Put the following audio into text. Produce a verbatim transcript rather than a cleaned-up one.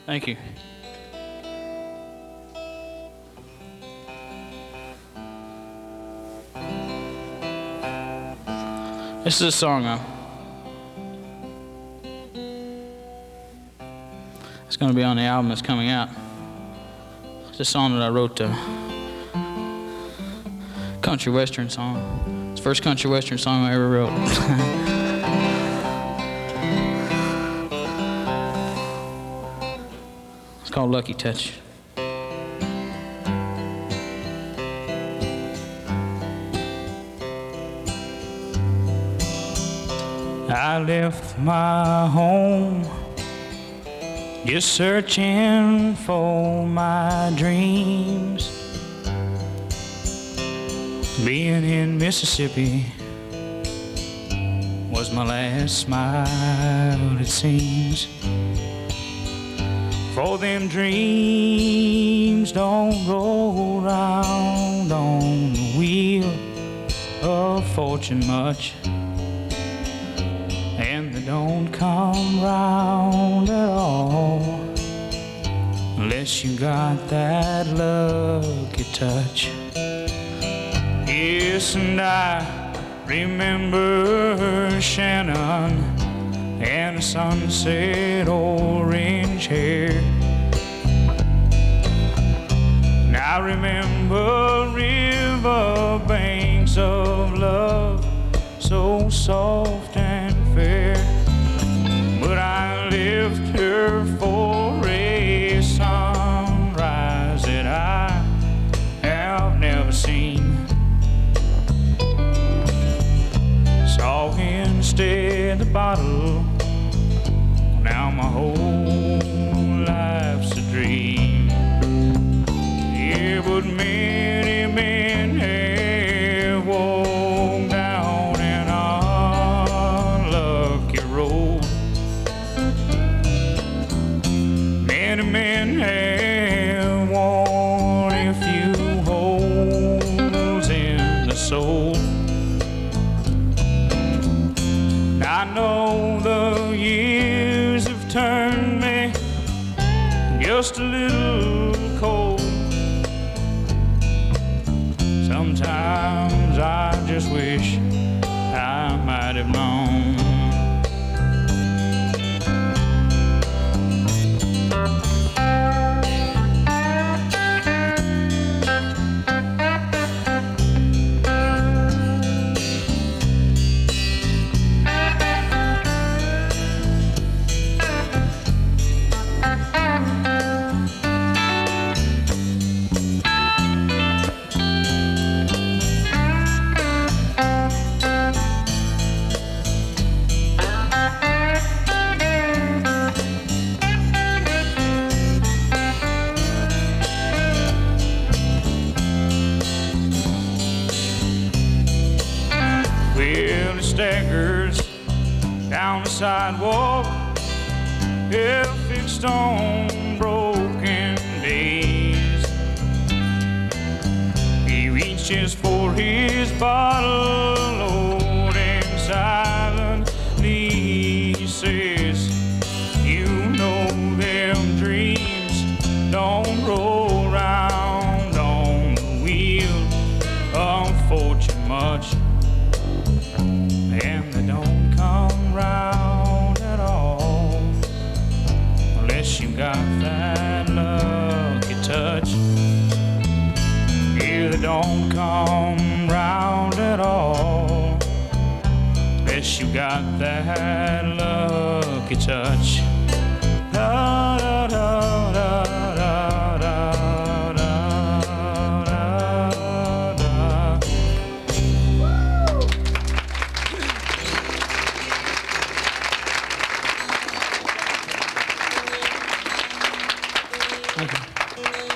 Thank you. This is a song uh, it's going to be on the album that's coming out. It's a song that I wrote, a country western song. It's the first country western song I ever wrote. It's called Lucky Touch. I left my home just searching for my dreams. Being in Mississippi was my last smile, it seems. For them dreams don't roll round on the wheel of fortune much, and they don't come round at all unless you got that lucky touch. Yes, and I remember Shannon and the sunset orange hair. And I remember river banks of love so soft and fair. But I left her for a sunrise that I have never seen. Saw instead the bottle. Now my whole life's a dream. Yeah, but many men have walked down an unlucky road. Many men have worn a few holes in the soul. I know the years have turned me just a little cold. Sometimes I just wish I might have known. Well, it staggers down the sidewalk, yeah, fixed on broken days. He reaches for his bottle, Lord, and silently he says, you know them dreams don't roll round on the wheel of fortune much, and they don't come round at all unless you got that lucky touch. Yeah, they don't come round at all unless you got that lucky touch. Lucky